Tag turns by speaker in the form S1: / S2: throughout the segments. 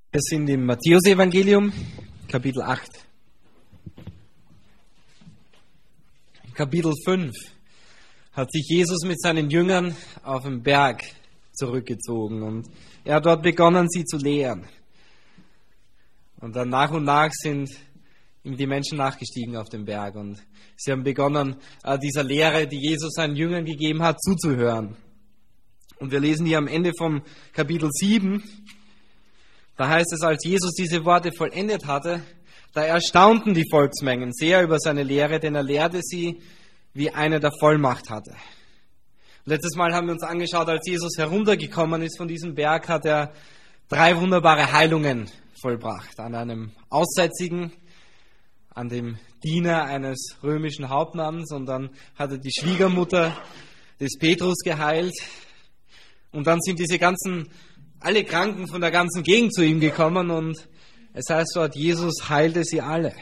S1: Wir sind im Matthäus-Evangelium, Kapitel 8. In Kapitel 5 hat sich Jesus mit seinen Jüngern auf den Berg zurückgezogen und er hat dort begonnen, sie zu lehren. Und dann nach und nach sind ihm die Menschen nachgestiegen auf den Berg und sie haben begonnen, dieser Lehre, die Jesus seinen Jüngern gegeben hat, zuzuhören. Und wir lesen hier am Ende vom Kapitel 7, da heißt es, als Jesus diese Worte vollendet hatte, da erstaunten die Volksmengen sehr über seine Lehre, denn er lehrte sie, wie einer der Vollmacht hatte. Letztes Mal haben wir uns angeschaut, als Jesus heruntergekommen ist von diesem Berg, hat er 3 wunderbare Heilungen vollbracht. An einem Aussätzigen, an dem Diener eines römischen Hauptmanns und dann hat er die Schwiegermutter des Petrus geheilt. Und dann sind alle Kranken von der ganzen Gegend zu ihm gekommen und es heißt dort, Jesus heilte sie alle.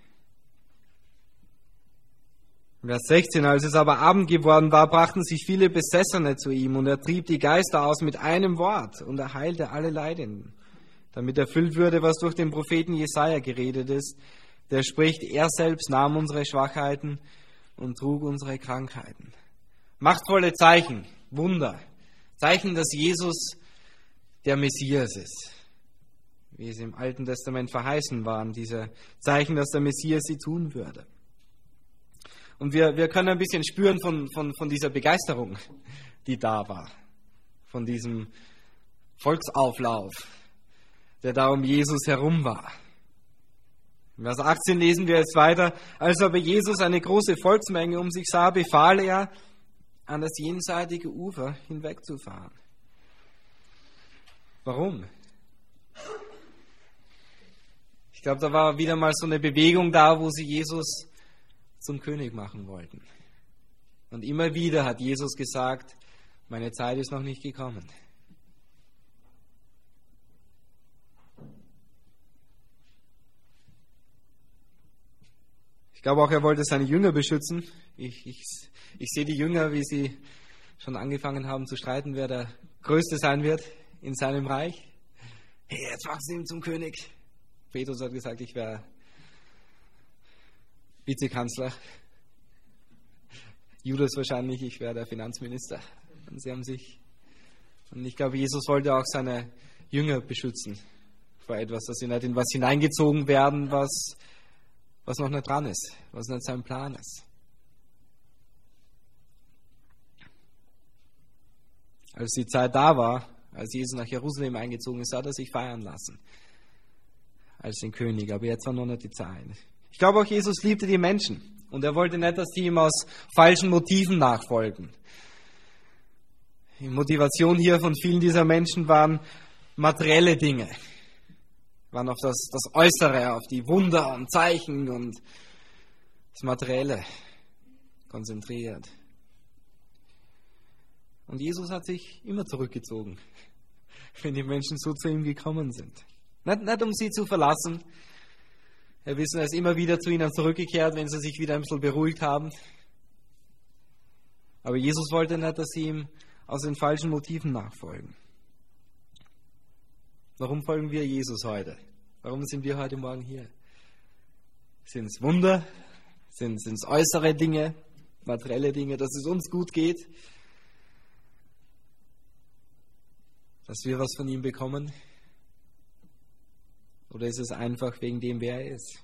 S1: Vers 16, als es aber Abend geworden war, brachten sich viele Besessene zu ihm und er trieb die Geister aus mit einem Wort und er heilte alle Leidenden, damit erfüllt würde, was durch den Propheten Jesaja geredet ist, der spricht, er selbst nahm unsere Schwachheiten und trug unsere Krankheiten. Machtvolle Zeichen, Wunder, Zeichen, dass Jesus der Messias ist, wie es im Alten Testament verheißen waren, diese Zeichen, dass der Messias sie tun würde. Und wir können ein bisschen spüren von dieser Begeisterung, die da war, von diesem Volksauflauf, der da um Jesus herum war. In Vers 18 lesen wir jetzt weiter, als aber Jesus eine große Volksmenge um sich sah, befahl er, an das jenseitige Ufer hinwegzufahren. Warum? Ich glaube, da war wieder mal so eine Bewegung da, wo sie Jesus zum König machen wollten. Und immer wieder hat Jesus gesagt, meine Zeit ist noch nicht gekommen. Ich glaube auch, er wollte seine Jünger beschützen. Ich sehe die Jünger, wie sie schon angefangen haben zu streiten, wer der Größte sein wird in seinem Reich. Hey, jetzt machst du ihn zum König. Petrus hat gesagt, ich wäre Vizekanzler. Judas wahrscheinlich, ich wäre der Finanzminister. Und ich glaube, Jesus wollte auch seine Jünger beschützen vor etwas, dass sie nicht in was hineingezogen werden, was noch nicht dran ist, was nicht sein Plan ist. Als die Zeit da war, als Jesus nach Jerusalem eingezogen ist, hat er sich feiern lassen als den König. Aber jetzt war noch nicht die Zeit. Ich glaube auch, Jesus liebte die Menschen. Und er wollte nicht, dass sie ihm aus falschen Motiven nachfolgen. Die Motivation hier von vielen dieser Menschen waren materielle Dinge. Waren auf das Äußere, auf die Wunder und Zeichen und das Materielle konzentriert. Und Jesus hat sich immer zurückgezogen, wenn die Menschen so zu ihm gekommen sind. Nicht um sie zu verlassen. Wir wissen, er ist immer wieder zu ihnen zurückgekehrt, wenn sie sich wieder ein bisschen beruhigt haben. Aber Jesus wollte nicht, dass sie ihm aus den falschen Motiven nachfolgen. Warum folgen wir Jesus heute? Warum sind wir heute Morgen hier? Sind es Wunder? Sind es äußere Dinge, materielle Dinge, dass es uns gut geht? Dass wir was von ihm bekommen? Oder ist es einfach wegen dem, wer er ist?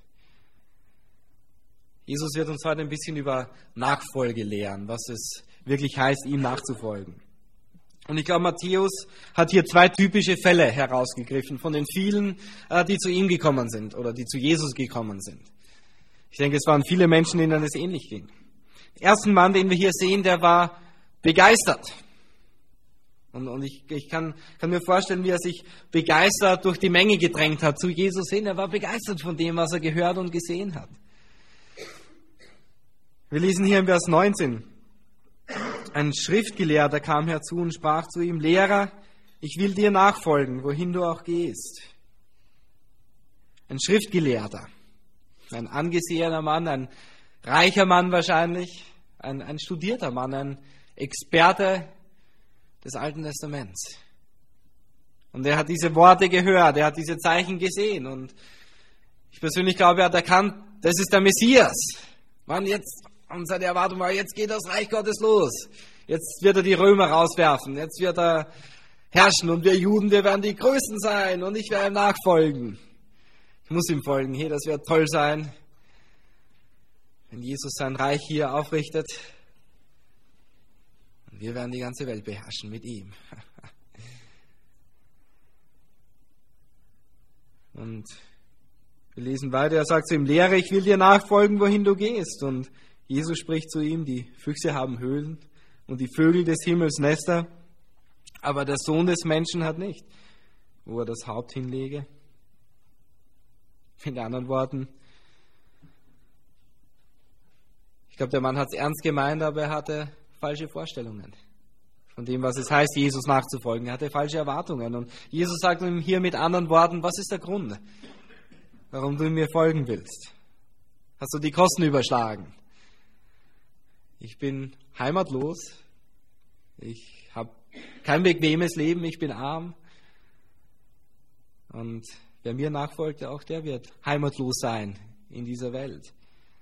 S1: Jesus wird uns heute ein bisschen über Nachfolge lehren, was es wirklich heißt, ihm nachzufolgen. Und ich glaube, Matthäus hat hier 2 typische Fälle herausgegriffen von den vielen, die zu ihm gekommen sind oder die zu Jesus gekommen sind. Ich denke, es waren viele Menschen, denen es ähnlich ging. Den ersten Mann, den wir hier sehen, der war begeistert. Und ich kann mir vorstellen, wie er sich begeistert durch die Menge gedrängt hat zu Jesus hin. Er war begeistert von dem, was er gehört und gesehen hat. Wir lesen hier im Vers 19. Ein Schriftgelehrter kam herzu und sprach zu ihm, Lehrer, ich will dir nachfolgen, wohin du auch gehst. Ein Schriftgelehrter, ein angesehener Mann, ein reicher Mann wahrscheinlich, ein studierter Mann, ein Experte des Alten Testaments. Und er hat diese Worte gehört, er hat diese Zeichen gesehen. Und ich persönlich glaube, er hat erkannt, das ist der Messias. Mann, jetzt, und seine Erwartung war, jetzt geht das Reich Gottes los. Jetzt wird er die Römer rauswerfen, jetzt wird er herrschen und wir Juden, wir werden die Größten sein und ich werde ihm nachfolgen. Ich muss ihm folgen, hey, das wird toll sein, wenn Jesus sein Reich hier aufrichtet. Und wir werden die ganze Welt beherrschen mit ihm. Und wir lesen weiter, er sagt zu ihm, Lehrer, ich will dir nachfolgen, wohin du gehst. Und Jesus spricht zu ihm, die Füchse haben Höhlen und die Vögel des Himmels Nester, aber der Sohn des Menschen hat nicht, wo er das Haupt hinlege. In anderen Worten, ich glaube, der Mann hat es ernst gemeint, aber er hatte falsche Vorstellungen von dem, was es heißt, Jesus nachzufolgen. Er hatte falsche Erwartungen. Und Jesus sagt ihm hier mit anderen Worten, was ist der Grund, warum du mir folgen willst? Hast du die Kosten überschlagen? Ich bin heimatlos. Ich habe kein bequemes Leben. Ich bin arm. Und wer mir nachfolgt, auch der wird heimatlos sein in dieser Welt.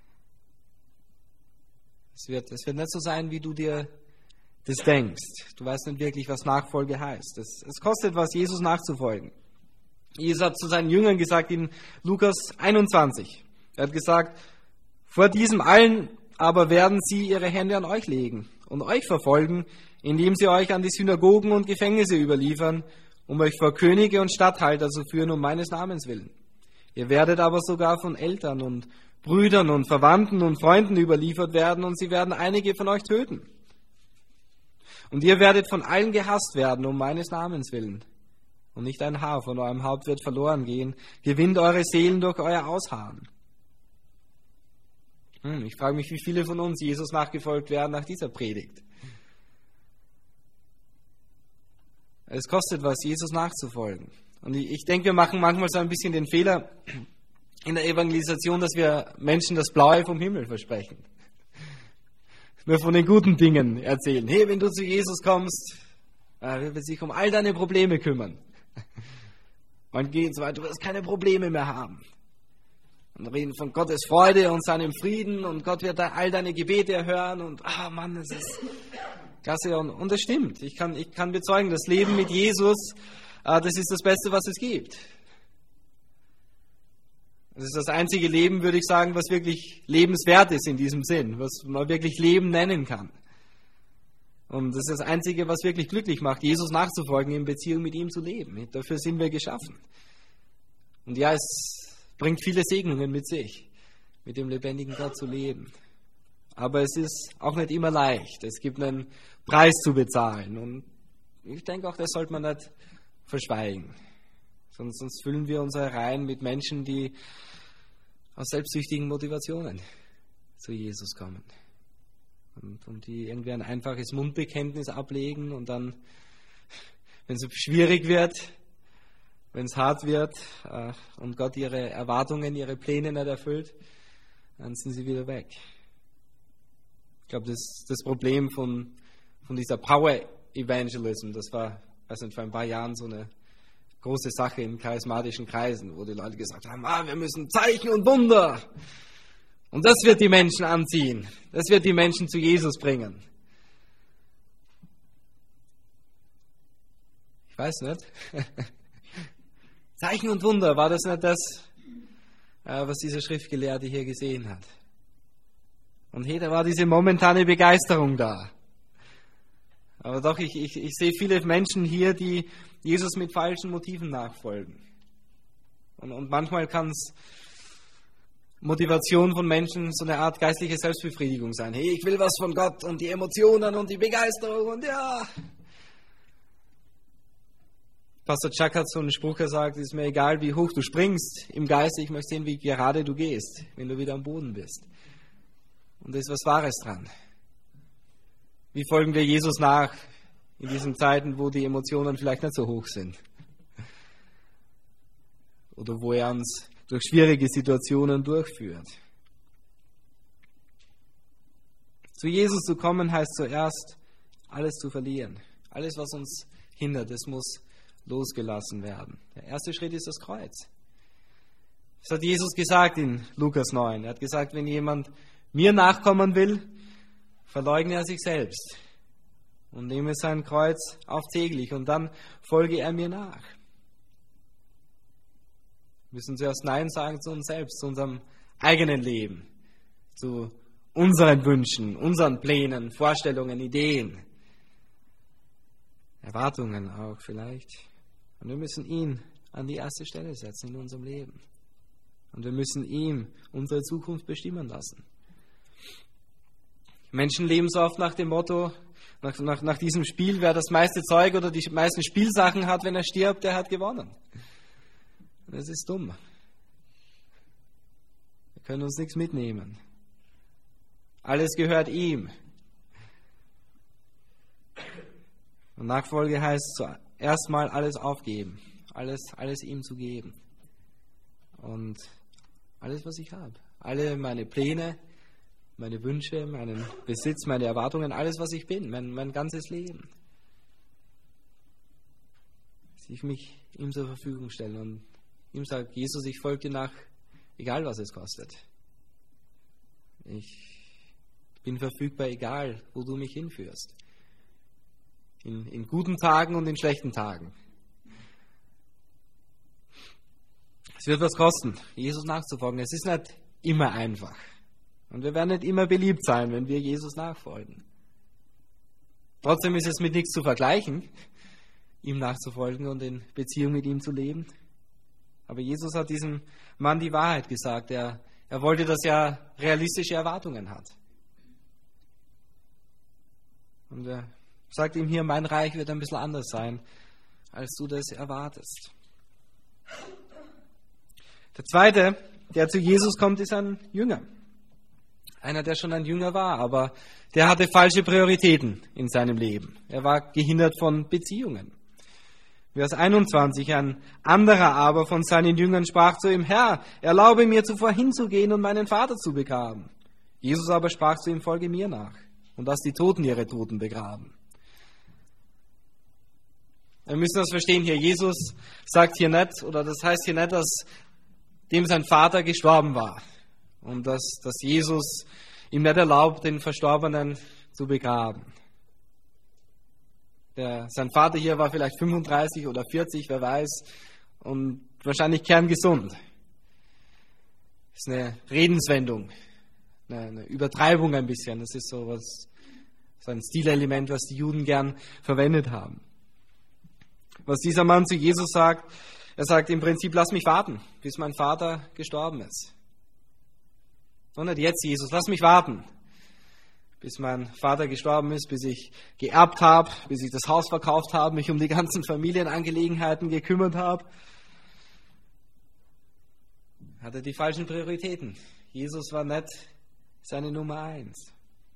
S1: Es wird nicht so sein, wie du dir das denkst. Du weißt nicht wirklich, was Nachfolge heißt. Es kostet was, Jesus nachzufolgen. Jesus hat zu seinen Jüngern gesagt in Lukas 21. Er hat gesagt, vor diesem allen aber werden sie ihre Hände an euch legen und euch verfolgen, indem sie euch an die Synagogen und Gefängnisse überliefern, um euch vor Könige und Statthalter zu führen, um meines Namens willen. Ihr werdet aber sogar von Eltern und Brüdern und Verwandten und Freunden überliefert werden und sie werden einige von euch töten. Und ihr werdet von allen gehasst werden, um meines Namens willen. Und nicht ein Haar von eurem Haupt wird verloren gehen. Gewinnt eure Seelen durch euer Ausharren. Ich frage mich, wie viele von uns Jesus nachgefolgt werden nach dieser Predigt. Es kostet was, Jesus nachzufolgen. Und ich denke, wir machen manchmal so ein bisschen den Fehler in der Evangelisation, dass wir Menschen das Blaue vom Himmel versprechen. Nur von den guten Dingen erzählen. Hey, wenn du zu Jesus kommst, er wird sich um all deine Probleme kümmern. Und geht so weiter, du wirst keine Probleme mehr haben. Und reden von Gottes Freude und seinem Frieden und Gott wird all deine Gebete erhören und Mann, das ist klasse. Und das stimmt. Ich kann bezeugen, das Leben mit Jesus, das ist das Beste, was es gibt. Das ist das einzige Leben, würde ich sagen, was wirklich lebenswert ist in diesem Sinn, was man wirklich Leben nennen kann. Und das ist das Einzige, was wirklich glücklich macht, Jesus nachzufolgen, in Beziehung mit ihm zu leben. Dafür sind wir geschaffen. Und ja, es bringt viele Segnungen mit sich, mit dem lebendigen Gott zu leben. Aber es ist auch nicht immer leicht. Es gibt einen Preis zu bezahlen. Und ich denke auch, das sollte man nicht verschweigen. Sonst füllen wir unsere Reihen mit Menschen, die aus selbstsüchtigen Motivationen zu Jesus kommen. Und die irgendwie ein einfaches Mundbekenntnis ablegen und dann, wenn es schwierig wird, wenn es hart wird und Gott ihre Erwartungen, ihre Pläne nicht erfüllt, dann sind sie wieder weg. Ich glaube, das Problem von dieser Power Evangelism, das war, weiß nicht, vor ein paar Jahren so eine große Sache in charismatischen Kreisen, wo die Leute gesagt haben, wir müssen Zeichen und Wunder. Und das wird die Menschen anziehen. Das wird die Menschen zu Jesus bringen. Ich weiß nicht. Zeichen und Wunder, war das nicht das, was dieser Schriftgelehrte hier gesehen hat? Und hey, da war diese momentane Begeisterung da. Aber doch, ich sehe viele Menschen hier, die Jesus mit falschen Motiven nachfolgen. Und manchmal kann es Motivation von Menschen so eine Art geistliche Selbstbefriedigung sein. Hey, ich will was von Gott und die Emotionen und die Begeisterung und ja. Pastor Chuck hat so einen Spruch gesagt, es ist mir egal, wie hoch du springst im Geist, ich möchte sehen, wie gerade du gehst, wenn du wieder am Boden bist. Und da ist was Wahres dran. Wie folgen wir Jesus nach in diesen Zeiten, wo die Emotionen vielleicht nicht so hoch sind? Oder wo er uns durch schwierige Situationen durchführt. Zu Jesus zu kommen, heißt zuerst, alles zu verlieren. Alles, was uns hindert, es muss losgelassen werden. Der erste Schritt ist das Kreuz. Das hat Jesus gesagt in Lukas 9. Er hat gesagt, wenn jemand mir nachkommen will, verleugne er sich selbst und nehme sein Kreuz auf täglich und dann folge er mir nach. Wir müssen zuerst Nein sagen zu uns selbst, zu unserem eigenen Leben, zu unseren Wünschen, unseren Plänen, Vorstellungen, Ideen, Erwartungen auch vielleicht. Und wir müssen ihn an die erste Stelle setzen in unserem Leben. Und wir müssen ihm unsere Zukunft bestimmen lassen. Menschen leben so oft nach dem Motto, nach diesem Spiel, wer das meiste Zeug oder die meisten Spielsachen hat, wenn er stirbt, der hat gewonnen. Und das ist dumm. Wir können uns nichts mitnehmen. Alles gehört ihm. Und Nachfolge heißt zuerst mal alles aufgeben, alles ihm zu geben. Und alles, was ich habe, alle meine Pläne, meine Wünsche, meinen Besitz, meine Erwartungen, alles, was ich bin, mein ganzes Leben. Ich mich ihm zur Verfügung stellen und ihm sagt, Jesus, ich folge dir nach, egal was es kostet. Ich bin verfügbar, egal wo du mich hinführst. In guten Tagen und in schlechten Tagen. Es wird was kosten, Jesus nachzufolgen. Es ist nicht immer einfach. Und wir werden nicht immer beliebt sein, wenn wir Jesus nachfolgen. Trotzdem ist es mit nichts zu vergleichen, ihm nachzufolgen und in Beziehung mit ihm zu leben. Aber Jesus hat diesem Mann die Wahrheit gesagt. Er wollte, dass er realistische Erwartungen hat. Und er sagt ihm hier, mein Reich wird ein bisschen anders sein, als du das erwartest. Der zweite, der zu Jesus kommt, ist ein Jünger. Einer, der schon ein Jünger war, aber der hatte falsche Prioritäten in seinem Leben. Er war gehindert von Beziehungen. Vers 21, ein anderer aber von seinen Jüngern sprach zu ihm, Herr, erlaube mir zuvor hinzugehen und meinen Vater zu begraben. Jesus aber sprach zu ihm, folge mir nach und lass die Toten ihre Toten begraben. Wir müssen das verstehen hier. Jesus sagt hier nicht, oder das heißt hier nicht, dass dem sein Vater gestorben war und dass Jesus ihm nicht erlaubt, den Verstorbenen zu begraben. Sein Vater hier war vielleicht 35 oder 40, wer weiß, und wahrscheinlich kerngesund. Das ist eine Redenswendung, eine Übertreibung ein bisschen. Das ist so ein Stilelement, was die Juden gern verwendet haben. Was dieser Mann zu Jesus sagt, er sagt im Prinzip, lass mich warten, bis mein Vater gestorben ist. Und nicht jetzt, Jesus, lass mich warten, bis mein Vater gestorben ist, bis ich geerbt habe, bis ich das Haus verkauft habe, mich um die ganzen Familienangelegenheiten gekümmert habe. Hatte die falschen Prioritäten. Jesus war nicht seine Nummer 1.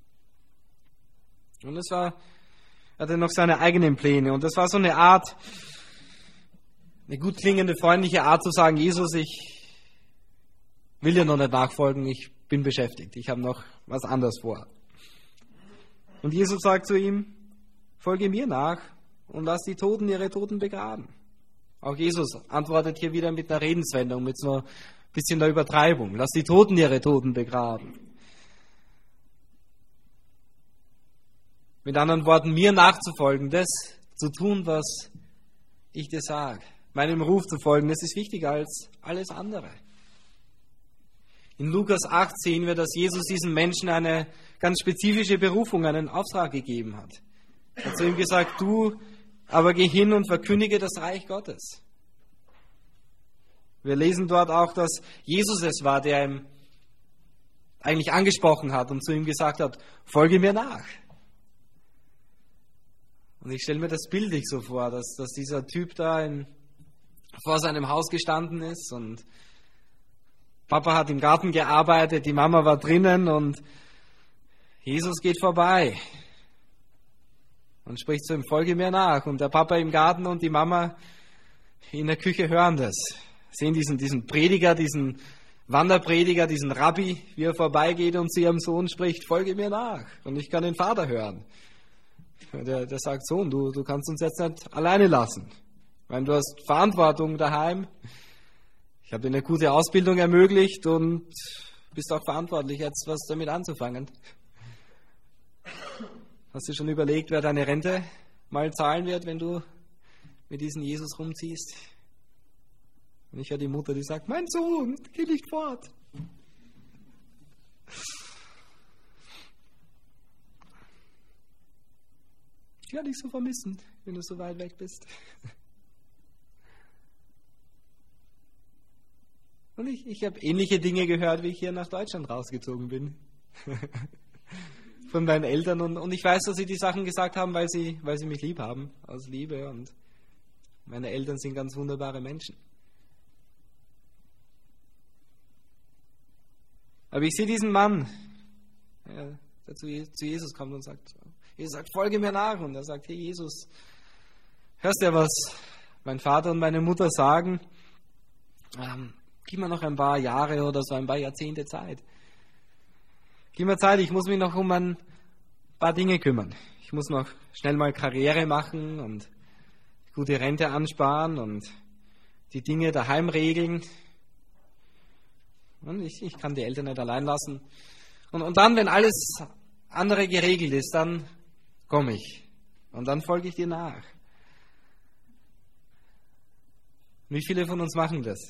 S1: Und er hatte noch seine eigenen Pläne. Und das war so eine Art, eine gut klingende, freundliche Art zu sagen, Jesus, ich will dir noch nicht nachfolgen, ich bin beschäftigt, ich habe noch was anderes vor. Und Jesus sagt zu ihm, folge mir nach und lass die Toten ihre Toten begraben. Auch Jesus antwortet hier wieder mit einer Redenswendung, mit so ein bisschen der Übertreibung. Lass die Toten ihre Toten begraben. Mit anderen Worten, mir nachzufolgen, das zu tun, was ich dir sage. Meinem Ruf zu folgen, das ist wichtiger als alles andere. In Lukas 8 sehen wir, dass Jesus diesem Menschen eine ganz spezifische Berufung, einen Auftrag gegeben hat. Er hat zu ihm gesagt, du aber geh hin und verkündige das Reich Gottes. Wir lesen dort auch, dass Jesus es war, der ihm eigentlich angesprochen hat und zu ihm gesagt hat, folge mir nach. Und ich stelle mir das bildlich so vor, dass dieser Typ da vor seinem Haus gestanden ist und Papa hat im Garten gearbeitet, die Mama war drinnen und Jesus geht vorbei und spricht zu ihm, folge mir nach. Und der Papa im Garten und die Mama in der Küche hören das, sehen diesen Prediger, diesen Wanderprediger, diesen Rabbi, wie er vorbeigeht und zu ihrem Sohn spricht, folge mir nach. Und ich kann den Vater hören. Der sagt, Sohn, du kannst uns jetzt nicht alleine lassen. Ich meine, du hast Verantwortung daheim. Ich habe dir eine gute Ausbildung ermöglicht und bist auch verantwortlich, jetzt was damit anzufangen. Hast du schon überlegt, wer deine Rente mal zahlen wird, wenn du mit diesem Jesus rumziehst? Und ich höre die Mutter, die sagt, mein Sohn, geh nicht fort. Ich werde dich so vermissen, wenn du so weit weg bist. Und ich habe ähnliche Dinge gehört, wie ich hier nach Deutschland rausgezogen bin. Von meinen Eltern. Und ich weiß, dass sie die Sachen gesagt haben, weil sie mich lieb haben. Aus Liebe. Und meine Eltern sind ganz wunderbare Menschen. Aber ich sehe diesen Mann, der zu Jesus kommt und sagt, Jesus sagt, folge mir nach. Und er sagt, hey Jesus, hörst du ja, was mein Vater und meine Mutter sagen? Gib mir noch ein paar Jahre oder so ein paar Jahrzehnte Zeit. Gib mir Zeit, ich muss mich noch um ein paar Dinge kümmern. Ich muss noch schnell mal Karriere machen und gute Rente ansparen und die Dinge daheim regeln. Und ich kann die Eltern nicht allein lassen. Und dann, wenn alles andere geregelt ist, dann komme ich. Und dann folge ich dir nach. Wie viele von uns machen das?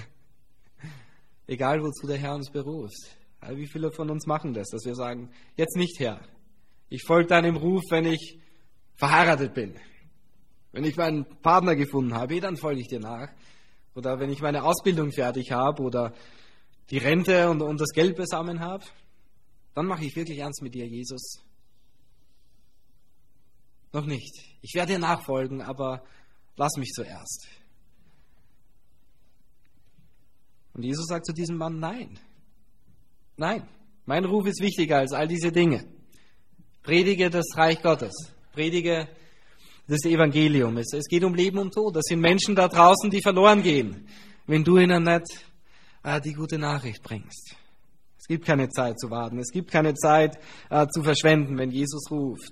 S1: Egal, wozu der Herr uns beruft. Aber wie viele von uns machen das, dass wir sagen, jetzt nicht, Herr. Ich folge deinem Ruf, wenn ich verheiratet bin. Wenn ich meinen Partner gefunden habe, dann folge ich dir nach. Oder wenn ich meine Ausbildung fertig habe oder die Rente und das Geld beisammen habe, dann mache ich wirklich ernst mit dir, Jesus. Noch nicht. Ich werde dir nachfolgen, aber lass mich zuerst. Und Jesus sagt zu diesem Mann, nein. Nein, mein Ruf ist wichtiger als all diese Dinge. Predige das Reich Gottes. Predige das Evangelium. Es geht um Leben und Tod. Das sind Menschen da draußen, die verloren gehen, wenn du ihnen nicht die gute Nachricht bringst. Es gibt keine Zeit zu warten. Es gibt keine Zeit zu verschwenden, wenn Jesus ruft.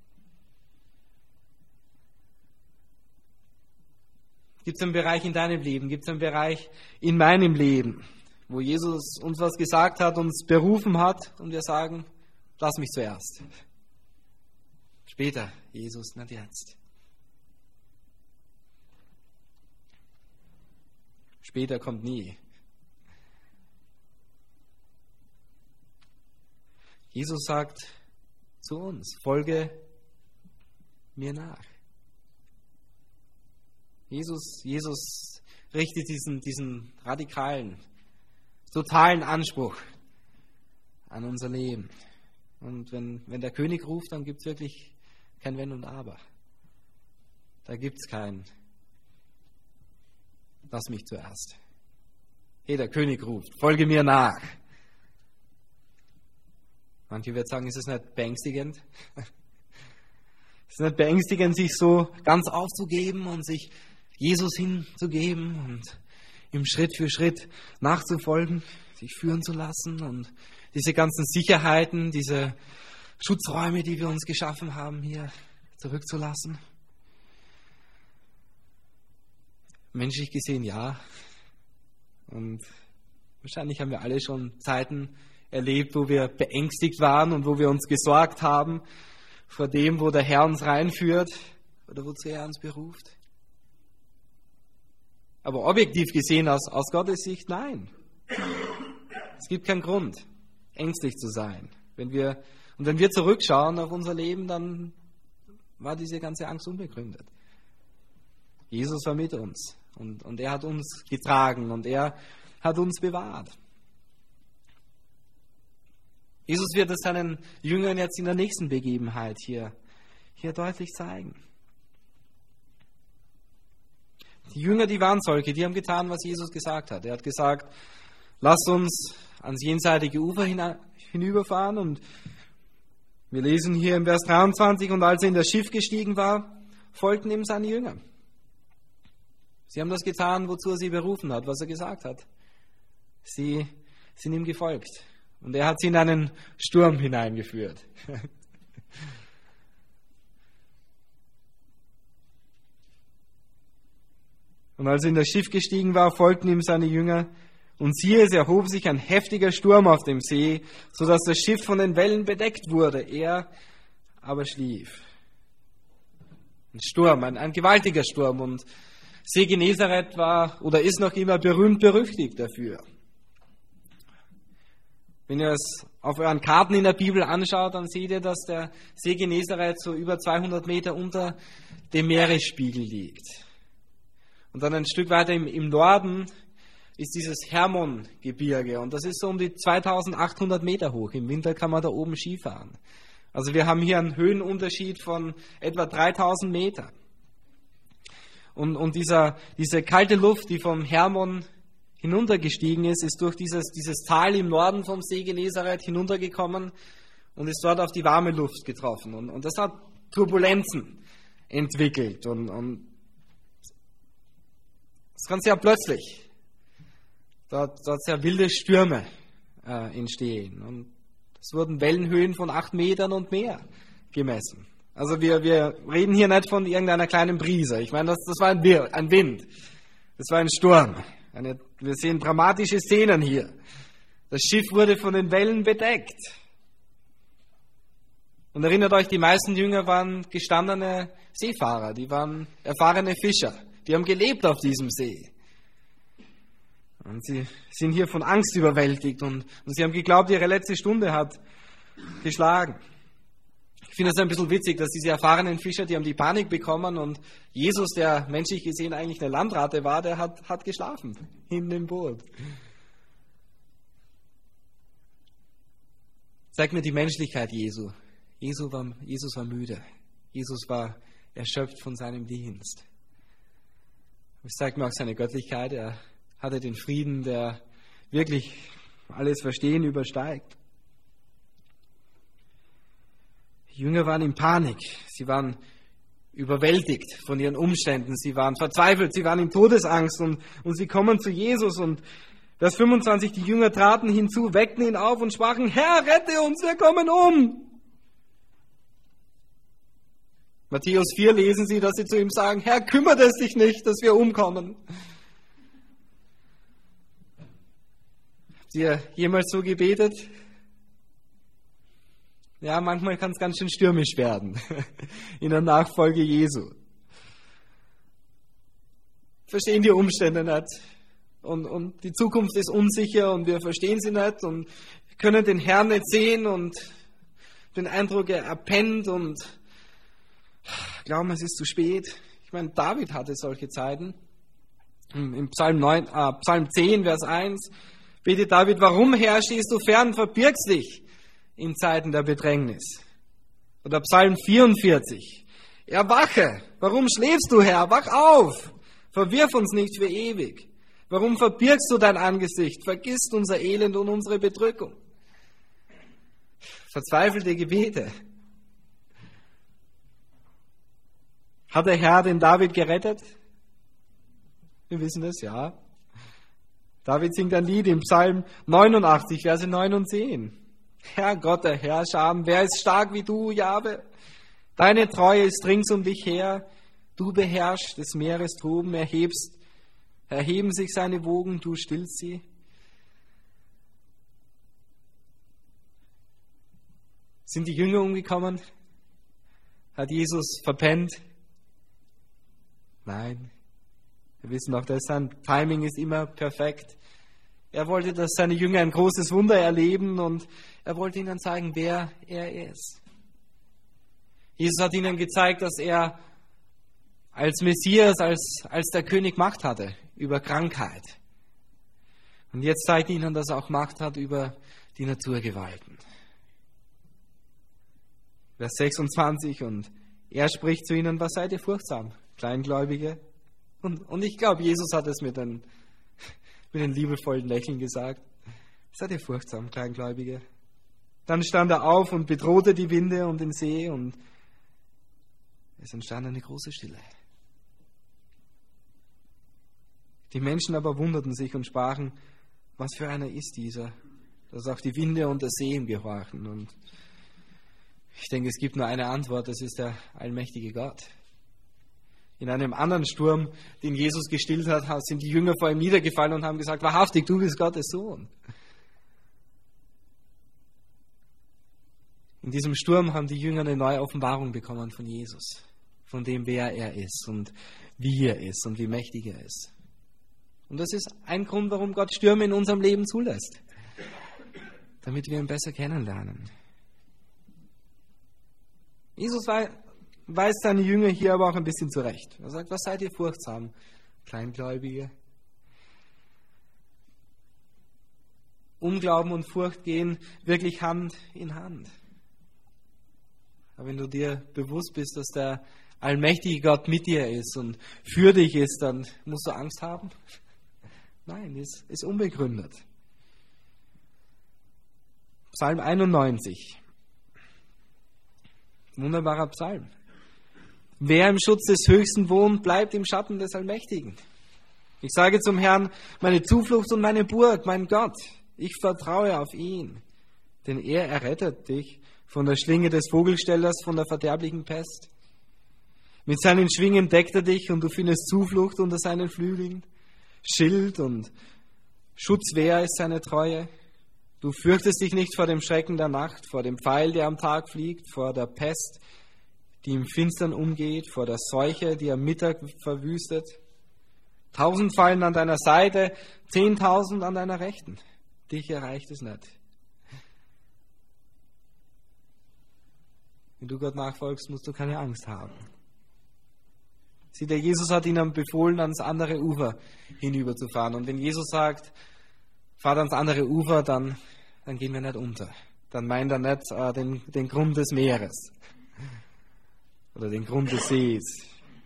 S1: Gibt es einen Bereich in deinem Leben? Gibt es einen Bereich in meinem Leben, wo Jesus uns was gesagt hat, uns berufen hat und wir sagen, lass mich zuerst. Später, Jesus, nicht jetzt. Später kommt nie. Jesus sagt zu uns, folge mir nach. Jesus richtet diesen radikalen, totalen Anspruch an unser Leben. Und wenn der König ruft, dann gibt es wirklich kein Wenn und Aber. Da gibt es kein lass mich zuerst. Hey, der König ruft, folge mir nach. Manche werden sagen, ist es nicht beängstigend? Ist es nicht beängstigend, sich so ganz aufzugeben und sich Jesus hinzugeben und ihm Schritt für Schritt nachzufolgen, sich führen zu lassen und diese ganzen Sicherheiten, diese Schutzräume, die wir uns geschaffen haben, hier zurückzulassen? Menschlich gesehen ja. Und wahrscheinlich haben wir alle schon Zeiten erlebt, wo wir beängstigt waren und wo wir uns gesorgt haben vor dem, wo der Herr uns reinführt oder wozu er uns beruft. Aber objektiv gesehen aus Gottes Sicht, nein. Es gibt keinen Grund, ängstlich zu sein. Wenn wir zurückschauen auf unser Leben, dann war diese ganze Angst unbegründet. Jesus war mit uns und er hat uns getragen und er hat uns bewahrt. Jesus wird es seinen Jüngern jetzt in der nächsten Begebenheit hier deutlich zeigen. Die Jünger, die waren solche, die haben getan, was Jesus gesagt hat. Er hat gesagt, lasst uns ans jenseitige Ufer hinüberfahren. Und wir lesen hier im Vers 23, und als er in das Schiff gestiegen war, folgten ihm seine Jünger. Sie haben das getan, wozu er sie berufen hat, was er gesagt hat. Sie sind ihm gefolgt. Und er hat sie in einen Sturm hineingeführt. Und als er in das Schiff gestiegen war, folgten ihm seine Jünger. Und siehe, es erhob sich ein heftiger Sturm auf dem See, so dass das Schiff von den Wellen bedeckt wurde. Er aber schlief. Ein Sturm, ein gewaltiger Sturm. Und See Genezareth war oder ist noch immer berühmt-berüchtigt dafür. Wenn ihr es auf euren Karten in der Bibel anschaut, dann seht ihr, dass der See Genezareth so über 200 Meter unter dem Meeresspiegel liegt. Und dann ein Stück weiter im Norden ist dieses Hermon-Gebirge. Und das ist so um die 2800 Meter hoch. Im Winter kann man da oben Skifahren. Also wir haben hier einen Höhenunterschied von etwa 3000 Meter. Und diese kalte Luft, die vom Hermon hinuntergestiegen ist, ist durch dieses Tal im Norden vom See Genezareth hinuntergekommen und ist dort auf die warme Luft getroffen. Und das hat Turbulenzen entwickelt. Und es kann sehr plötzlich dort sehr wilde Stürme entstehen. Und es wurden Wellenhöhen von 8 Metern und mehr gemessen. Also wir reden hier nicht von irgendeiner kleinen Brise. Ich meine, das war ein Wind. Das war ein Sturm. Wir sehen dramatische Szenen hier. Das Schiff wurde von den Wellen bedeckt. Und erinnert euch, die meisten Jünger waren gestandene Seefahrer. Die waren erfahrene Fischer. Die haben gelebt auf diesem See. Und sie sind hier von Angst überwältigt und sie haben geglaubt, ihre letzte Stunde hat geschlagen. Ich finde es ein bisschen witzig, dass diese erfahrenen Fischer, die haben die Panik bekommen und Jesus, der menschlich gesehen eigentlich eine Landratte war, der hat geschlafen in dem Boot. Zeigt mir die Menschlichkeit Jesu. Jesus war müde. Jesus war erschöpft von seinem Dienst. Es zeigt mir auch seine Göttlichkeit. Er hatte den Frieden, der wirklich alles Verstehen übersteigt. Die Jünger waren in Panik. Sie waren überwältigt von ihren Umständen. Sie waren verzweifelt. Sie waren in Todesangst. Und sie kommen zu Jesus. Und Vers 25, die Jünger traten hinzu, weckten ihn auf und sprachen, Herr, rette uns, wir kommen um. Matthäus 4 lesen Sie, dass sie zu ihm sagen, Herr, kümmert es dich nicht, dass wir umkommen. Habt ihr jemals so gebetet? Ja, manchmal kann es ganz schön stürmisch werden in der Nachfolge Jesu. Verstehen die Umstände nicht. Und die Zukunft ist unsicher und wir verstehen sie nicht und wir können den Herrn nicht sehen und den Eindruck, er pennt und glauben, es ist zu spät. Ich meine, David hatte solche Zeiten. Im Psalm 10, Vers 1 betet David, warum, Herr, stehst du fern, verbirgst dich in Zeiten der Bedrängnis? Oder Psalm 44, erwache, warum schläfst du, Herr, wach auf, verwirf uns nicht für ewig. Warum verbirgst du dein Angesicht, vergisst unser Elend und unsere Bedrückung? Verzweifelte Gebete. Hat der Herr den David gerettet? Wir wissen es, ja. David singt ein Lied im Psalm 89, Verse 9 und 10. Herr Gott, der Herrscher, wer ist stark wie du, Jahwe? Deine Treue ist rings um dich her. Du beherrschst des Meeres Toben, erheben sich seine Wogen, du stillst sie. Sind die Jünger umgekommen? Hat Jesus verpennt? Nein. Wir wissen auch, dass sein Timing ist immer perfekt. Er wollte, dass seine Jünger ein großes Wunder erleben und er wollte ihnen zeigen, wer er ist. Jesus hat ihnen gezeigt, dass er als Messias, als der König Macht hatte über Krankheit. Und jetzt zeigt ihnen, dass er auch Macht hat über die Naturgewalten. Vers 26, und er spricht zu ihnen, was seid ihr furchtsam, Kleingläubige? Und ich glaube, Jesus hat es mit einem liebevollen Lächeln gesagt. Seid ihr furchtsam, Kleingläubige? Dann stand er auf und bedrohte die Winde und den See und es entstand eine große Stille. Die Menschen aber wunderten sich und sprachen, was für einer ist dieser, dass auch die Winde und der See ihm gehorchen. Und ich denke, es gibt nur eine Antwort, das ist der allmächtige Gott. In einem anderen Sturm, den Jesus gestillt hat, sind die Jünger vor ihm niedergefallen und haben gesagt, wahrhaftig, du bist Gottes Sohn. In diesem Sturm haben die Jünger eine neue Offenbarung bekommen von Jesus, von dem, wer er ist und wie er ist und wie mächtig er ist. Und das ist ein Grund, warum Gott Stürme in unserem Leben zulässt, damit wir ihn besser kennenlernen. Jesus weist seine Jünger hier aber auch ein bisschen zurecht. Er sagt, was seid ihr furchtsam, Kleingläubige? Unglauben und Furcht gehen wirklich Hand in Hand. Aber wenn du dir bewusst bist, dass der allmächtige Gott mit dir ist und für dich ist, dann musst du Angst haben? Nein, ist unbegründet. Psalm 91. Wunderbarer Psalm. Wer im Schutz des Höchsten wohnt, bleibt im Schatten des Allmächtigen. Ich sage zum Herrn, meine Zuflucht und meine Burg, mein Gott, ich vertraue auf ihn, denn er errettet dich von der Schlinge des Vogelstellers, von der verderblichen Pest. Mit seinen Schwingen deckt er dich und du findest Zuflucht unter seinen Flügeln. Schild und Schutzwehr ist seine Treue. Du fürchtest dich nicht vor dem Schrecken der Nacht, vor dem Pfeil, der am Tag fliegt, vor der Pest, die im Finstern umgeht, vor der Seuche, die am Mittag verwüstet. 1000 fallen an deiner Seite, 10.000 an deiner Rechten. Dich erreicht es nicht. Wenn du Gott nachfolgst, musst du keine Angst haben. Sieh, der Jesus hat ihnen befohlen, ans andere Ufer hinüberzufahren. Und wenn Jesus sagt, fahrt ans andere Ufer, dann gehen wir nicht unter. Dann meint er nicht den Grund des Meeres oder den Grund des Sees.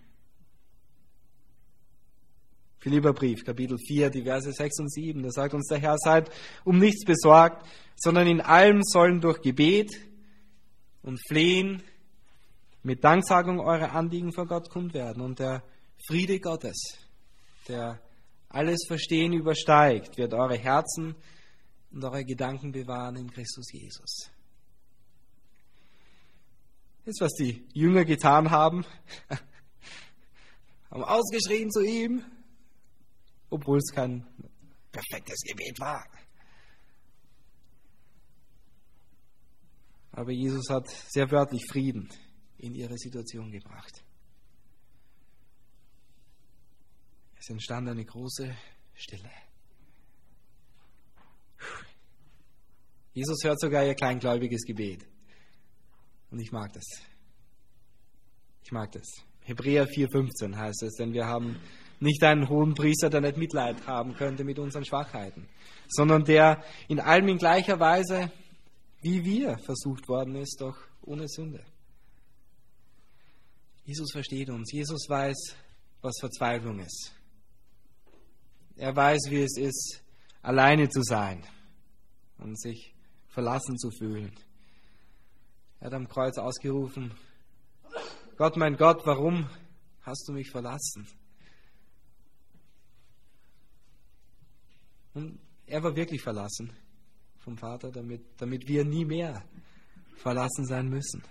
S1: Philipperbrief, Kapitel 4, die Verse 6 und 7, da sagt uns der Herr, seid um nichts besorgt, sondern in allem sollen durch Gebet und Flehen mit Danksagung eure Anliegen vor Gott kund werden. Und der Friede Gottes, der alles Verstehen übersteigt, wird eure Herzen und eure Gedanken bewahren in Christus Jesus. Das ist, was die Jünger getan haben. Haben ausgeschrien zu ihm, obwohl es kein perfektes Gebet war. Aber Jesus hat sehr wörtlich Frieden in ihre Situation gebracht. Es entstand eine große Stille. Jesus hört sogar ihr kleingläubiges Gebet. Und ich mag das. Ich mag das. Hebräer 4,15 heißt es, denn wir haben nicht einen hohen Priester, der nicht Mitleid haben könnte mit unseren Schwachheiten, sondern der in allem in gleicher Weise, wie wir versucht worden ist, doch ohne Sünde. Jesus versteht uns. Jesus weiß, was Verzweiflung ist. Er weiß, wie es ist, alleine zu sein und sich verlassen zu fühlen. Er hat am Kreuz ausgerufen, Gott, mein Gott, warum hast du mich verlassen? Und er war wirklich verlassen vom Vater, damit wir nie mehr verlassen sein müssen.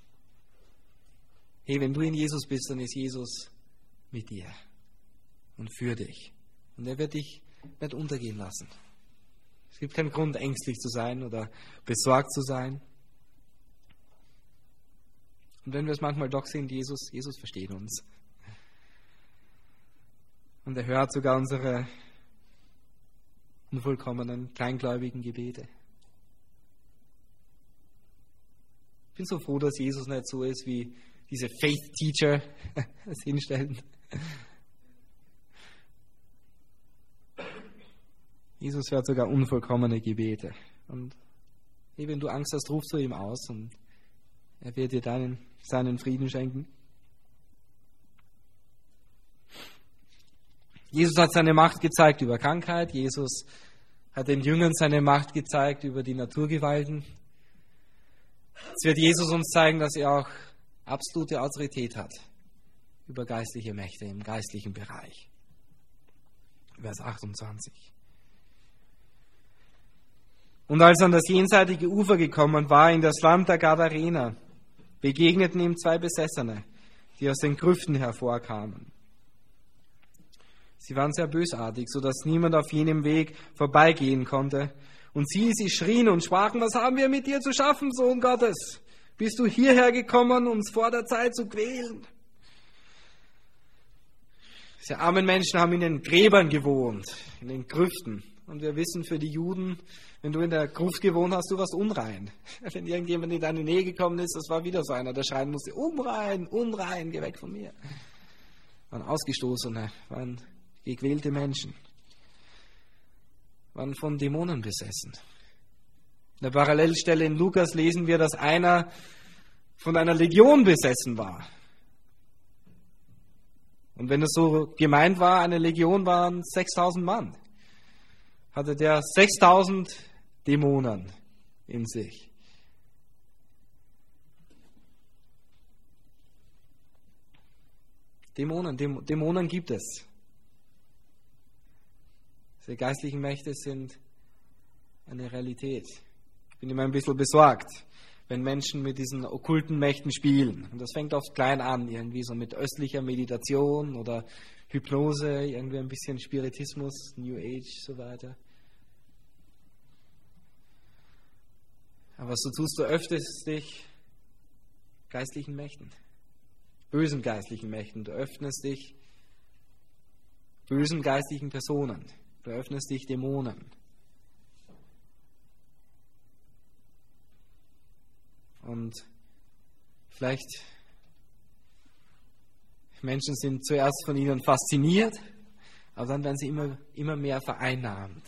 S1: Hey, wenn du in Jesus bist, dann ist Jesus mit dir und für dich. Und er wird dich nicht untergehen lassen. Es gibt keinen Grund, ängstlich zu sein oder besorgt zu sein. Und wenn wir es manchmal doch sehen, Jesus versteht uns. Und er hört sogar unsere unvollkommenen, kleingläubigen Gebete. Ich bin so froh, dass Jesus nicht so ist, wie diese Faith Teacher es hinstellen. Jesus hört sogar unvollkommene Gebete. Und wenn du Angst hast, rufst du ihm aus und er wird dir seinen Frieden schenken. Jesus hat seine Macht gezeigt über Krankheit. Jesus hat den Jüngern seine Macht gezeigt über die Naturgewalten. Jetzt wird Jesus uns zeigen, dass er auch absolute Autorität hat über geistliche Mächte im geistlichen Bereich. Vers 28. Und als er an das jenseitige Ufer gekommen war, in das Land der Gadarener, begegneten ihm zwei Besessene, die aus den Grüften hervorkamen. Sie waren sehr bösartig, sodass niemand auf jenem Weg vorbeigehen konnte. Und sie schrien und sprachen: Was haben wir mit dir zu schaffen, Sohn Gottes? Bist du hierher gekommen, uns vor der Zeit zu quälen? Diese armen Menschen haben in den Gräbern gewohnt, in den Grüften. Und wir wissen, für die Juden, wenn du in der Gruft gewohnt hast, du warst unrein. Wenn irgendjemand in deine Nähe gekommen ist, das war wieder so einer, der schreien musste: Unrein, unrein, geh weg von mir. Waren Ausgestoßene, waren gequälte Menschen, waren von Dämonen besessen. In der Parallelstelle in Lukas lesen wir, dass einer von einer Legion besessen war. Und wenn es so gemeint war, eine Legion waren 6.000 Mann, hatte der 6.000 Dämonen in sich. Dämonen gibt es. Diese geistlichen Mächte sind eine Realität. Ich bin immer ein bisschen besorgt, wenn Menschen mit diesen okkulten Mächten spielen. Und das fängt oft klein an, irgendwie so mit östlicher Meditation oder Hypnose, irgendwie ein bisschen Spiritismus, New Age, so weiter. Aber was du tust, du öffnest dich geistlichen Mächten, bösen geistlichen Mächten. Du öffnest dich bösen geistlichen Personen. Du öffnest dich Dämonen. Und vielleicht Menschen sind zuerst von ihnen fasziniert, aber dann werden sie immer mehr vereinnahmt.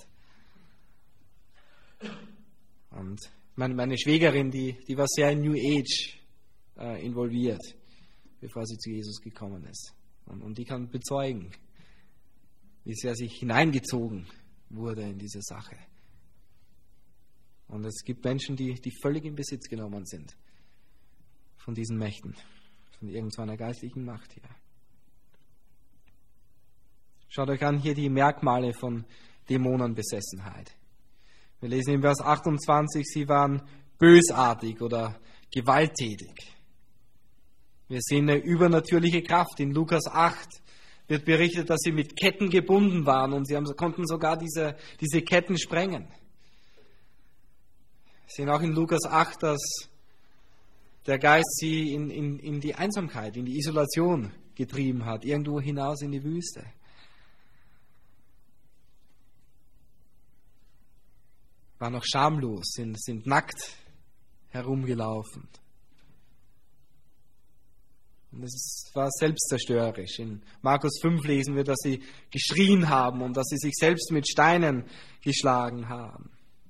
S1: Und meine Schwägerin, die war sehr in New Age involviert, bevor sie zu Jesus gekommen ist. Und die kann bezeugen, wie sehr sich hineingezogen wurde in diese Sache. Und es gibt Menschen, die völlig in Besitz genommen sind von diesen Mächten, von irgendeiner geistlichen Macht hier. Schaut euch an hier die Merkmale von Dämonenbesessenheit. Wir lesen in Vers 28, sie waren bösartig oder gewalttätig. Wir sehen eine übernatürliche Kraft. In Lukas 8 wird berichtet, dass sie mit Ketten gebunden waren und konnten sogar diese Ketten sprengen. Wir sehen auch in Lukas 8, dass der Geist sie in die Einsamkeit, in die Isolation getrieben hat, irgendwo hinaus in die Wüste. Waren noch schamlos, sind nackt herumgelaufen. Und es war selbstzerstörerisch. In Markus 5 lesen wir, dass sie geschrien haben und dass sie sich selbst mit Steinen geschlagen haben.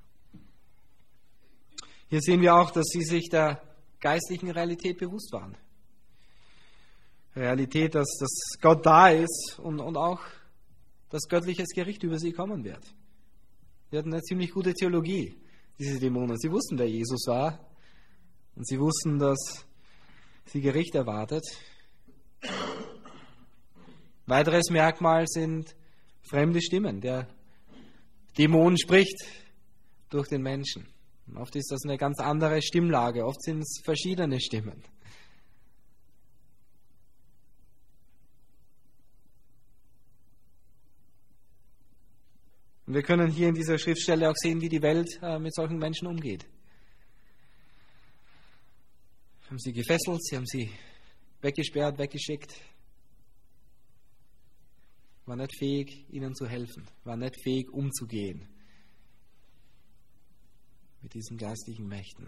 S1: Hier sehen wir auch, dass sie sich der geistlichen Realität bewusst waren. Realität, dass Gott da ist und auch, dass göttliches Gericht über sie kommen wird. Sie hatten eine ziemlich gute Theologie, diese Dämonen. Sie wussten, wer Jesus war und sie wussten, dass sie Gericht erwartet. Weiteres Merkmal sind fremde Stimmen. Der Dämon spricht durch den Menschen. Und oft ist das eine ganz andere Stimmlage. Oft sind es verschiedene Stimmen. Und wir können hier in dieser Schriftstelle auch sehen, wie die Welt mit solchen Menschen umgeht. Sie haben sie gefesselt, sie haben sie weggesperrt, weggeschickt. War nicht fähig, ihnen zu helfen. War nicht fähig, umzugehen mit diesen geistlichen Mächten.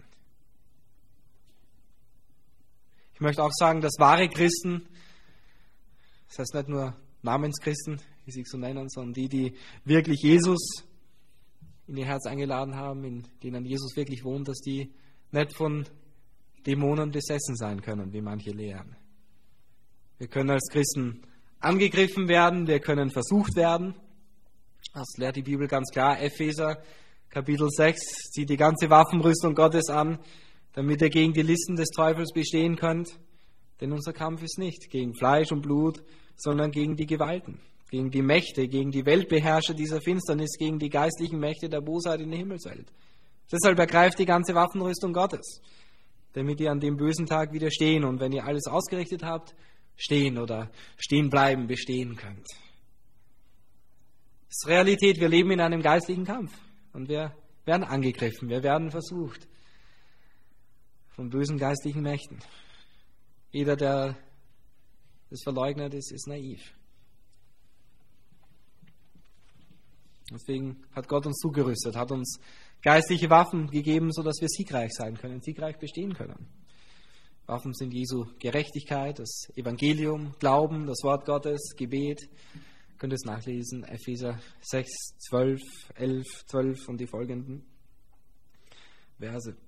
S1: Ich möchte auch sagen, dass wahre Christen, das heißt nicht nur Namenschristen, wie sie sich so nennen, sondern die wirklich Jesus in ihr Herz eingeladen haben, in denen Jesus wirklich wohnt, dass die nicht von Dämonen besessen sein können, wie manche lehren. Wir können als Christen angegriffen werden, wir können versucht werden. Das lehrt die Bibel ganz klar. Epheser Kapitel 6 zieht die ganze Waffenrüstung Gottes an, damit ihr gegen die Listen des Teufels bestehen könnt. Denn unser Kampf ist nicht gegen Fleisch und Blut, sondern gegen die Gewalten, gegen die Mächte, gegen die Weltbeherrscher dieser Finsternis, gegen die geistlichen Mächte der Bosheit in der Himmelswelt. Deshalb ergreift die ganze Waffenrüstung Gottes, damit ihr an dem bösen Tag widerstehen. Und wenn ihr alles ausgerichtet habt, stehen oder stehen bleiben, bestehen könnt. Das ist Realität, wir leben in einem geistlichen Kampf und wir werden angegriffen, wir werden versucht von bösen geistlichen Mächten. Jeder, der das verleugnet, ist naiv. Deswegen hat Gott uns zugerüstet, hat uns geistliche Waffen gegeben, sodass wir siegreich sein können, siegreich bestehen können. Waffen sind Jesu Gerechtigkeit, das Evangelium, Glauben, das Wort Gottes, Gebet. Ihr könnt es nachlesen, Epheser 6, 12, 11, 12 und die folgenden Verse.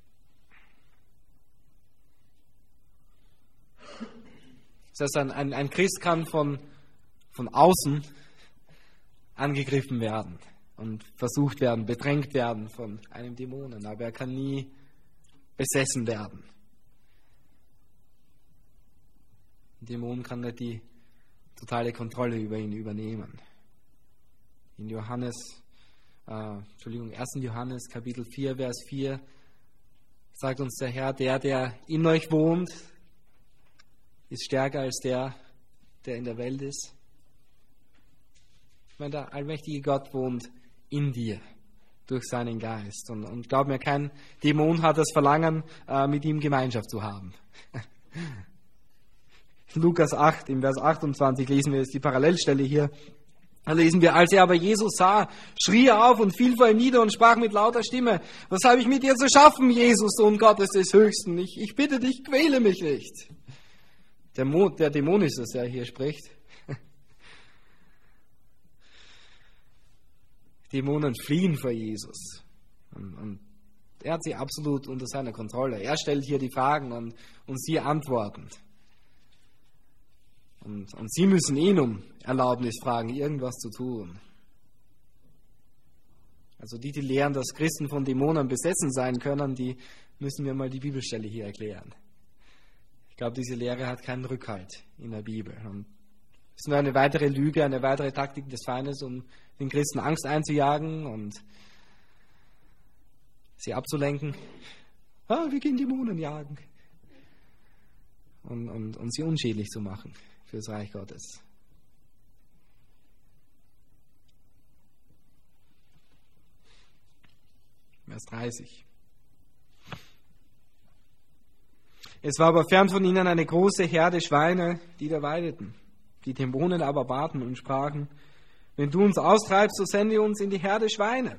S1: Das heißt, ein Christ kann von außen angegriffen werden und versucht werden, bedrängt werden von einem Dämonen, aber er kann nie besessen werden. Ein Dämon kann nicht die totale Kontrolle über ihn übernehmen. In 1. Johannes Kapitel 4, Vers 4 sagt uns der Herr, der in euch wohnt, ist stärker als der in der Welt ist. Ich meine, der allmächtige Gott wohnt in dir durch seinen Geist. Und glaub mir, kein Dämon hat das Verlangen, mit ihm Gemeinschaft zu haben. Lukas 8, im Vers 28 lesen wir jetzt die Parallelstelle hier. Da lesen wir, als er aber Jesus sah, schrie er auf und fiel vor ihm nieder und sprach mit lauter Stimme, was habe ich mit dir zu schaffen, Jesus, Sohn Gottes des Höchsten? Ich bitte dich, quäle mich nicht. Der Dämon ist es, der hier spricht. Dämonen fliehen vor Jesus. Und er hat sie absolut unter seiner Kontrolle. Er stellt hier die Fragen und sie antworten. Und sie müssen ihn um Erlaubnis fragen, irgendwas zu tun. Also die lehren, dass Christen von Dämonen besessen sein können, die müssen mir mal die Bibelstelle hier erklären. Ich glaube, diese Lehre hat keinen Rückhalt in der Bibel. Und es ist nur eine weitere Lüge, eine weitere Taktik des Feindes, um den Christen Angst einzujagen und sie abzulenken. Wir gehen Dämonen jagen. Und sie unschädlich zu machen für das Reich Gottes. Vers 30. Es war aber fern von ihnen eine große Herde Schweine, die da weideten. Die Dämonen aber baten und sprachen, wenn du uns austreibst, so sende uns in die Herde Schweine.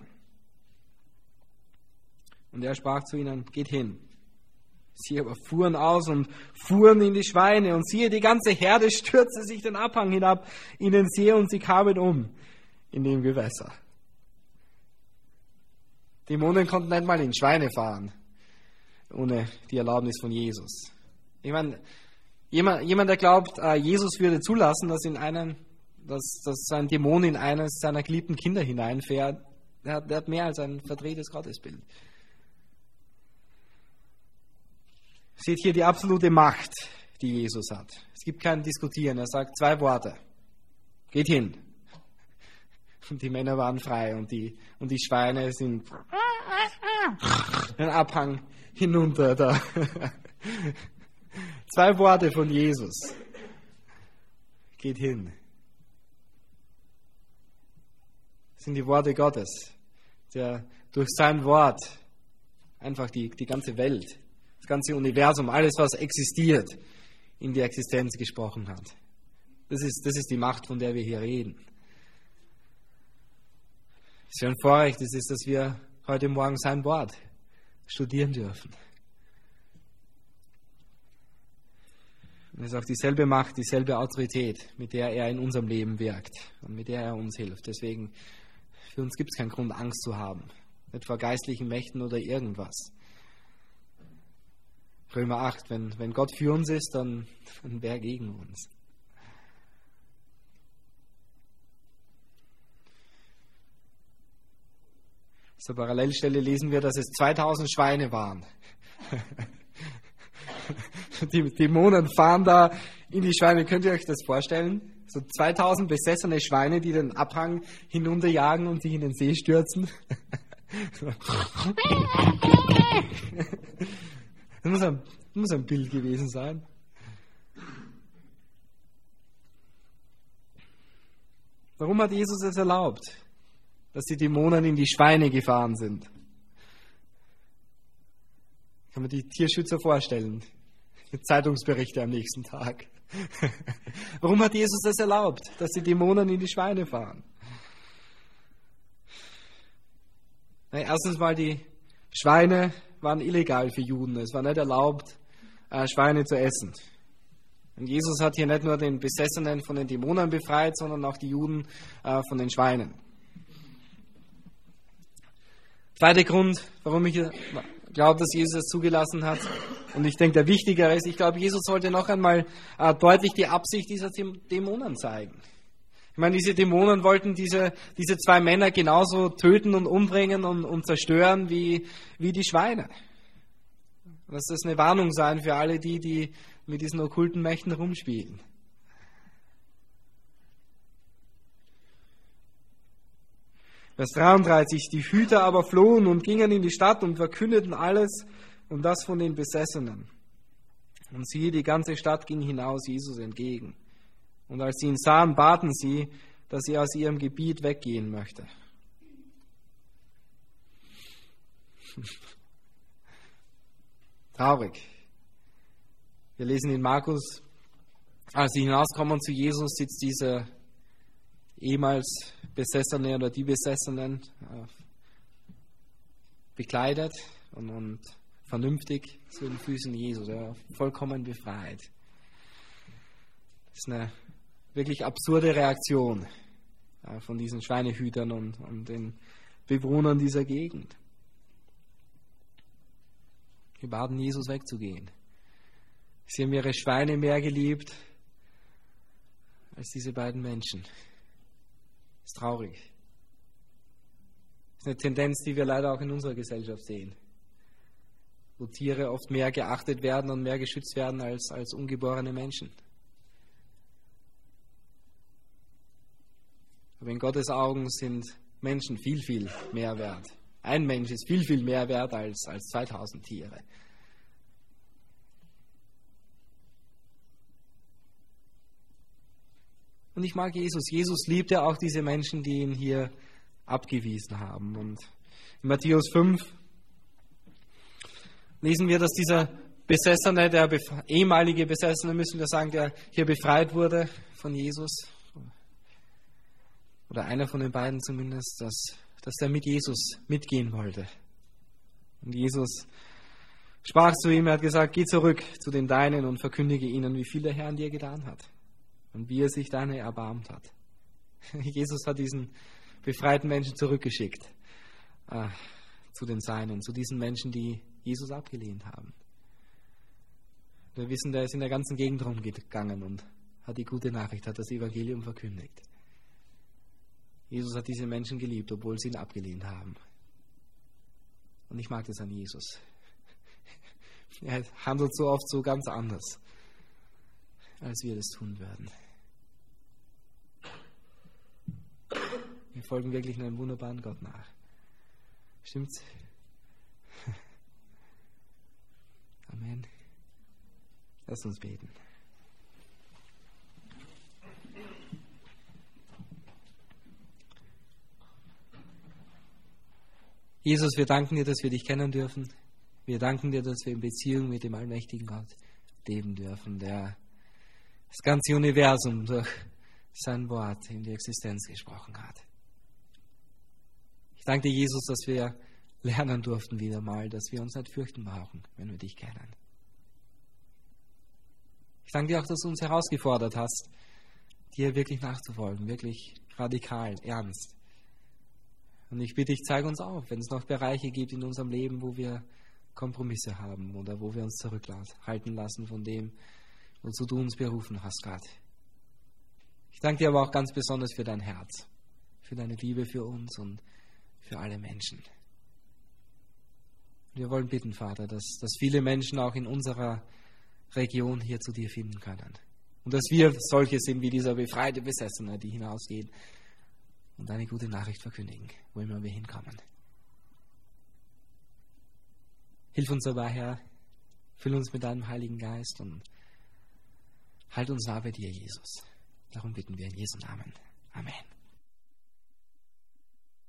S1: Und er sprach zu ihnen, geht hin. Sie aber fuhren aus und fuhren in die Schweine, und siehe, die ganze Herde stürzte sich den Abhang hinab in den See, und sie kamen um in dem Gewässer. Dämonen konnten nicht mal in Schweine fahren, ohne die Erlaubnis von Jesus. Ich meine, jemand, der glaubt, Jesus würde zulassen, dass ein Dämon in eines seiner geliebten Kinder hineinfährt, der hat mehr als ein verdrehtes Gottesbild. Seht hier die absolute Macht, die Jesus hat. Es gibt kein Diskutieren. Er sagt 2 Worte. Geht hin. Und die Männer waren frei und die Schweine sind den Abhang hinunter da. 2 Worte von Jesus. Geht hin. Das sind die Worte Gottes, der durch sein Wort einfach die ganze Welt, das ganze Universum, alles, was existiert, in die Existenz gesprochen hat. Das ist die Macht, von der wir hier reden. Es ist ein Vorrecht, dass wir heute Morgen sein Wort studieren dürfen. Und es ist auch dieselbe Macht, dieselbe Autorität, mit der er in unserem Leben wirkt und mit der er uns hilft. Deswegen, für uns gibt es keinen Grund, Angst zu haben. Nicht vor geistlichen Mächten oder irgendwas. Römer 8, wenn Gott für uns ist, dann wer gegen uns? Zur Parallelstelle lesen wir, dass es 2000 Schweine waren. Die Dämonen fahren da in die Schweine. Könnt ihr euch das vorstellen? So 2000 besessene Schweine, die den Abhang hinunterjagen und sich in den See stürzen. Das muss ein Bild gewesen sein. Warum hat Jesus es erlaubt, dass die Dämonen in die Schweine gefahren sind? Kann man die Tierschützer vorstellen? Zeitungsberichte am nächsten Tag. Warum hat Jesus es erlaubt, dass die Dämonen in die Schweine fahren? Erstens mal, die Schweine waren illegal für Juden. Es war nicht erlaubt, Schweine zu essen. Und Jesus hat hier nicht nur den Besessenen von den Dämonen befreit, sondern auch die Juden von den Schweinen. Zweiter Grund, warum ich glaube, dass Jesus es zugelassen hat, und ich denke, der wichtigere ist, ich glaube, Jesus sollte noch einmal deutlich die Absicht dieser Dämonen zeigen. Ich meine, diese Dämonen wollten diese zwei Männer genauso töten und umbringen und zerstören wie die Schweine. Lass das eine Warnung sein für alle die mit diesen okkulten Mächten rumspielen. Vers 33, die Hüter aber flohen und gingen in die Stadt und verkündeten alles und das von den Besessenen. Und siehe, die ganze Stadt ging hinaus Jesus entgegen. Und als sie ihn sahen, baten sie, dass er aus ihrem Gebiet weggehen möchte. Traurig. Wir lesen in Markus, als sie hinauskommen zu Jesus, sitzt dieser ehemals Besessene oder die Besessenen bekleidet und vernünftig zu den Füßen Jesu, vollkommen befreit. Das ist eine wirklich absurde Reaktion von diesen Schweinehütern und den Bewohnern dieser Gegend. Sie baten Jesus wegzugehen. Sie haben ihre Schweine mehr geliebt als diese beiden Menschen. Das ist traurig. Das ist eine Tendenz, die wir leider auch in unserer Gesellschaft sehen, wo Tiere oft mehr geachtet werden und mehr geschützt werden als ungeborene Menschen. Aber in Gottes Augen sind Menschen viel, viel mehr wert. Ein Mensch ist viel, viel mehr wert als 2000 Tiere. Und ich mag Jesus. Jesus liebt ja auch diese Menschen, die ihn hier abgewiesen haben. Und in Matthäus 5 lesen wir, dass dieser Besessene, der ehemalige Besessene, müssen wir sagen, der hier befreit wurde von Jesus, oder einer von den beiden zumindest, dass er mit Jesus mitgehen wollte. Und Jesus sprach zu ihm, er hat gesagt, geh zurück zu den Deinen und verkündige ihnen, wie viel der Herr an dir getan hat und wie er sich deiner erbarmt hat. Jesus hat diesen befreiten Menschen zurückgeschickt zu den Seinen, zu diesen Menschen, die Jesus abgelehnt haben. Wir wissen, der ist in der ganzen Gegend rumgegangen und hat die gute Nachricht, hat das Evangelium verkündigt. Jesus hat diese Menschen geliebt, obwohl sie ihn abgelehnt haben. Und ich mag das an Jesus. Er handelt so oft so ganz anders, als wir das tun würden. Wir folgen wirklich einem wunderbaren Gott nach. Stimmt's? Amen. Lass uns beten. Jesus, wir danken dir, dass wir dich kennen dürfen. Wir danken dir, dass wir in Beziehung mit dem allmächtigen Gott leben dürfen, der das ganze Universum durch sein Wort in die Existenz gesprochen hat. Ich danke dir, Jesus, dass wir lernen durften wieder mal, dass wir uns nicht fürchten brauchen, wenn wir dich kennen. Ich danke dir auch, dass du uns herausgefordert hast, dir wirklich nachzufolgen, wirklich radikal, ernst. Und ich bitte dich, zeige uns auf, wenn es noch Bereiche gibt in unserem Leben, wo wir Kompromisse haben oder wo wir uns zurückhalten lassen von dem, wozu du uns berufen hast, Gott. Ich danke dir aber auch ganz besonders für dein Herz, für deine Liebe für uns und für alle Menschen. Wir wollen bitten, Vater, dass viele Menschen auch in unserer Region hier zu dir finden können. Und dass wir solche sind wie dieser befreite Besessene, die hinausgehen und deine gute Nachricht verkündigen, wo immer wir hinkommen. Hilf uns dabei, Herr, füll uns mit deinem Heiligen Geist und halt uns nah bei dir, Jesus. Darum bitten wir in Jesu Namen. Amen.